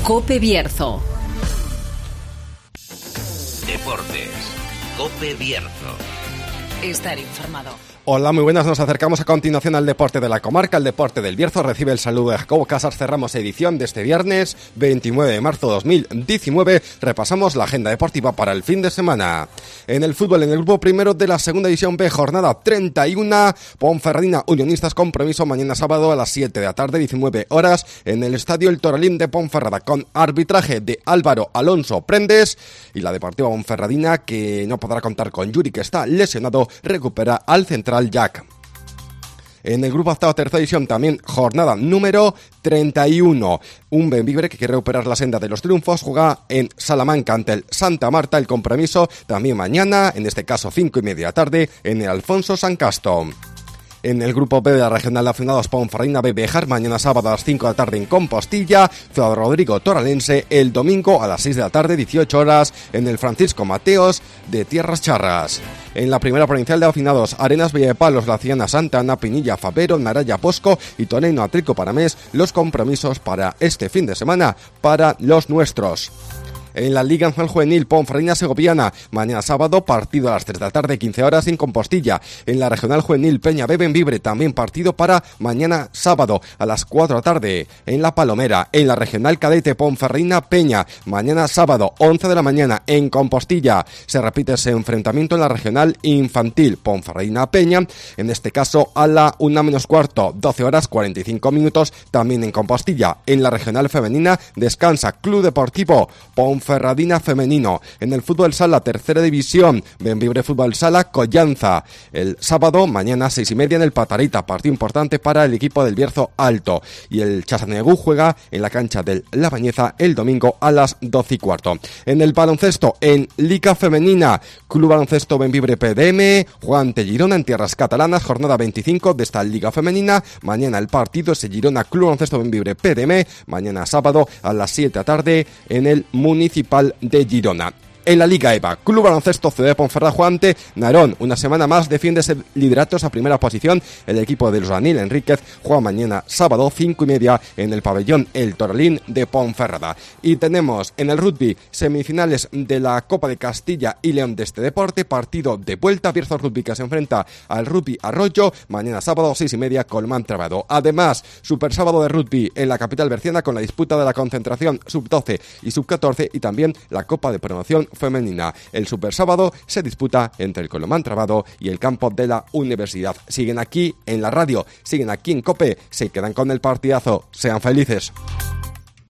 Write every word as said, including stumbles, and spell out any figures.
COPE Bierzo. Deportes. COPE Bierzo. Estar informado. Hola, muy buenas, nos acercamos a continuación al deporte de la comarca, el deporte del Bierzo. Recibe el saludo de Jacobo Casas. Cerramos edición de este viernes veintinueve de marzo de dos mil diecinueve. Repasamos la agenda deportiva para el fin de semana. En el fútbol, en el grupo primero de la segunda división B, jornada treinta y uno, Ponferradina Unionistas, compromiso mañana sábado a las siete de la tarde, diecinueve horas, en el estadio El Toralín de Ponferrada, con arbitraje de Álvaro Alonso Prendes, y la Deportiva Ponferradina, que no podrá contar con Yuri, que está lesionado, recupera al central Jack. En el grupo octavo, tercera división, también jornada número treinta y uno. Un Bembibre que quiere recuperar la senda de los triunfos, juega en Salamanca ante el Santa Marta. El compromiso también mañana, en este caso cinco y media tarde, en el Alfonso San Casto. En el grupo B de la regional de aficionados, Ponferradina B Bejar, mañana sábado a las cinco de la tarde en Compostilla, Ciudad Rodrigo Toralense, el domingo a las seis de la tarde, dieciocho horas, en el Francisco Mateos de Tierras Charras. En la primera provincial de aficionados, Arenas Villadepalos, La Ciana, Santa Ana, Pinilla, Favero, Naraya, Posco y Toneno, Atrico, Paramés, los compromisos para este fin de semana para los nuestros. En la Liga Nacional Juvenil, Ponferradina Segoviana, mañana sábado, partido a las tres de la tarde, quince horas, en Compostilla. En la Regional Juvenil, Peña B Bembibre, también partido para mañana sábado, a las cuatro de la tarde, en La Palomera. En la Regional Cadete, Ponferradina Peña, mañana sábado, once de la mañana, en Compostilla. Se repite ese enfrentamiento en la Regional Infantil, Ponferradina Peña, en este caso a la una menos cuarto, doce horas, cuarenta y cinco minutos, también en Compostilla. En la Regional Femenina, descansa Club Deportivo Ponferradina Ponferradina Femenino. En el fútbol sala, tercera división, Bembibre Fútbol Sala, Collanza. El sábado, mañana, seis y media en el Patarita, partido importante para el equipo del Bierzo Alto. Y el Chazanegú juega en la cancha del La Bañeza el domingo a las doce y cuarto. En el baloncesto, en Liga Femenina, Club Baloncesto Bembibre P D M, juega ante Girona en tierras catalanas, jornada veinticinco de esta Liga Femenina. Mañana el partido es Girona Club Baloncesto Bembibre P D M, mañana sábado a las siete de la tarde en el Municipal de Girona. En la Liga EVA, Club Baloncesto C D Ponferrada juega ante Narón. Una semana más defiende ese liderato, esa primera posición. El equipo de los Daniel Enríquez juega mañana sábado, cinco y media, en el pabellón El Toralín de Ponferrada. Y tenemos en el rugby semifinales de la Copa de Castilla y León de este deporte. Partido de vuelta, Bierzo Rugby, que se enfrenta al Rugby Arroyo. Mañana sábado, seis y media, Colmán Trabado. Además, super sábado de rugby en la capital berciana, con la disputa de la concentración sub doce y sub catorce, y también la Copa de Promoción femenina. El super sábado se disputa entre el Colomán Trabado y el campo de la Universidad. Siguen aquí en la radio, siguen aquí en COPE, se quedan con el partidazo. Sean felices.